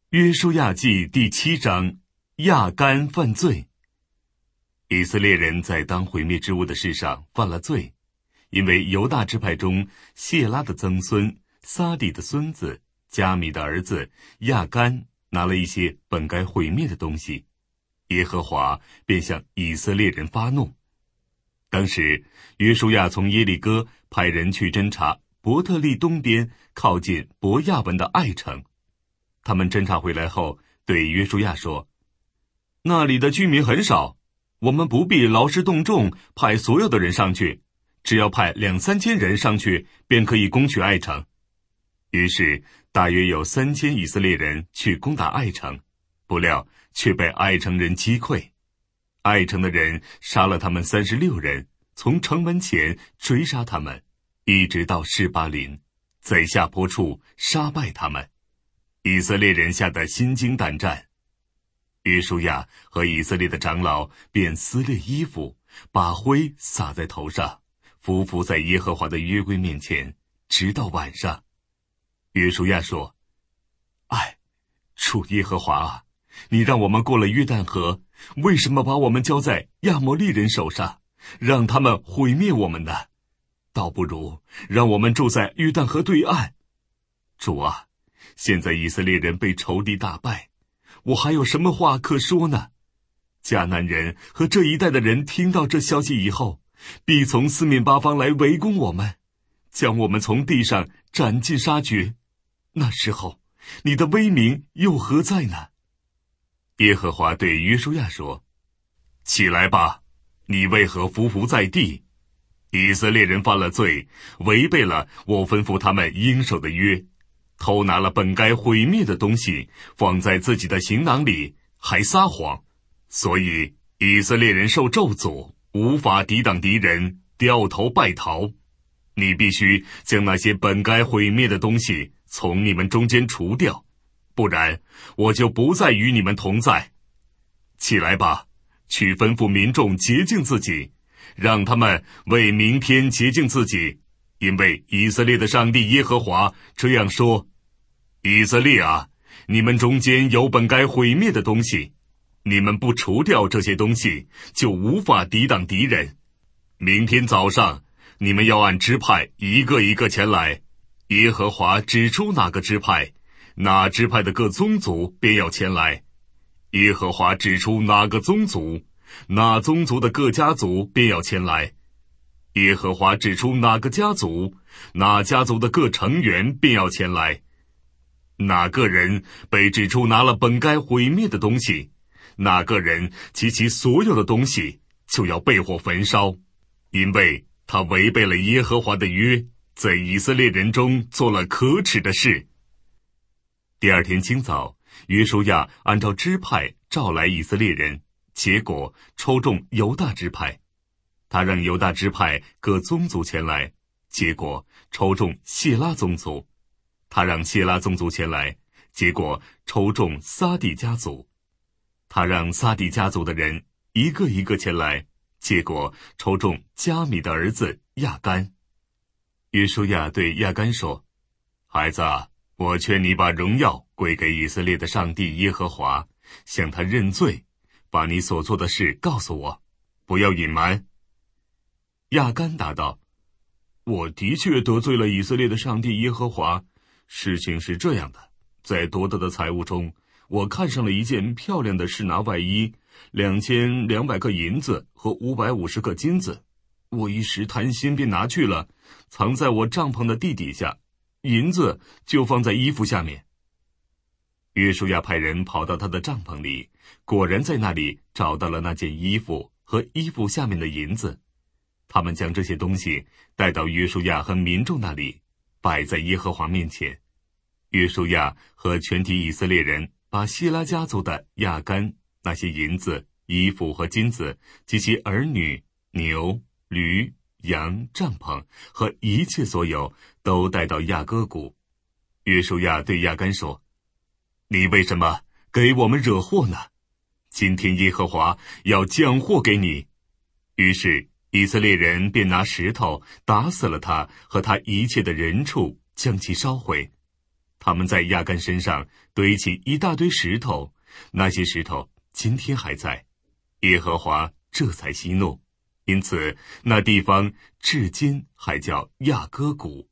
约书亚记第7章，亚干犯罪。以色列人在当毁灭之物的事上犯了罪，因为犹大支派中谢拉的曾孙撒底的孙子加米的儿子亚干拿了一些本该毁灭的东西，耶和华便向以色列人发怒。当时约书亚从耶利哥派人去侦查伯特利东边靠近伯亚文的爱城。他们侦查回来后对约书亚说，那里的居民很少，我们不必劳师动众派所有的人上去，只要派2-3千人上去便可以攻取爱城。于是大约有3000以色列人去攻打爱城，不料却被爱城人击溃。爱城的人杀了他们36人，从城门前追杀他们，一直到示巴林，在下坡处杀败他们。以色列人吓得心惊胆战，约书亚和以色列的长老便撕裂衣服，把灰撒在头上，匍匐在耶和华的约柜面前，直到晚上。约书亚说，主耶和华啊，你让我们过了约旦河，为什么把我们交在亚摩利人手上，让他们毁灭我们呢？倒不如让我们住在约旦河对岸。主啊，现在以色列人被仇敌打败，我还有什么话可说呢？迦南人和这一带的人听到这消息以后，必从四面八方来围攻我们，将我们从地上斩尽杀绝。那时候你的威名又何在呢？耶和华对约书亚说，起来吧，你为何匍匐在地？以色列人犯了罪，违背了我吩咐他们应守的约，偷拿了本该毁灭的东西，放在自己的行囊里，还撒谎，所以以色列人受咒诅，无法抵挡敌人，掉头败逃。你必须将那些本该毁灭的东西从你们中间除掉，不然我就不再与你们同在。起来吧，去吩咐民众洁净自己，让他们为明天洁净自己，因为以色列的上帝耶和华这样说，以色列啊，你们中间有本该毁灭的东西，你们不除掉这些东西，就无法抵挡敌人。明天早上你们要按支派一个一个前来，耶和华指出哪个支派，哪支派的各宗族便要前来。耶和华指出哪个宗族，哪宗族的各家族便要前来。耶和华指出哪个家族，哪家族的各成员便要前来。哪个人被指出拿了本该毁灭的东西，哪个人及其所有的东西就要被火焚烧，因为他违背了耶和华的约，在以色列人中做了可耻的事。第二天清早，约书亚按照支派召来以色列人，结果抽中犹大支派。他让犹大支派各宗族前来，结果抽中谢拉宗族。他让谢拉宗族前来，结果抽中撒底家族。他让撒底家族的人一个一个前来，结果抽中加米的儿子亚干。约书亚对亚干说，孩子啊，我劝你把荣耀归给以色列的上帝耶和华，向他认罪，把你所做的事告诉我，不要隐瞒。亚干答道，我的确得罪了以色列的上帝耶和华。事情是这样的，在夺得的财物中，我看上了一件漂亮的示拿外衣，2200个银子和550个金子。我一时贪心，便拿去了，藏在我帐篷的地底下，银子就放在衣服下面。约书亚派人跑到他的帐篷里，果然在那里找到了那件衣服和衣服下面的银子。他们将这些东西带到约书亚和民众那里，摆在耶和华面前。约书亚和全体以色列人把希拉家族的亚干那些银子、衣服和金子及其儿女、牛、驴、羊、帐篷和一切所有都带到亚哥谷。约书亚对亚干说，你为什么给我们惹祸呢？今天耶和华要降祸给你。于是以色列人便拿石头打死了他和他一切的人畜，将其烧毁。 他们在亚干身上堆起一大堆石头，那些石头今天还在。耶和华这才息怒，因此那地方至今还叫亚割谷。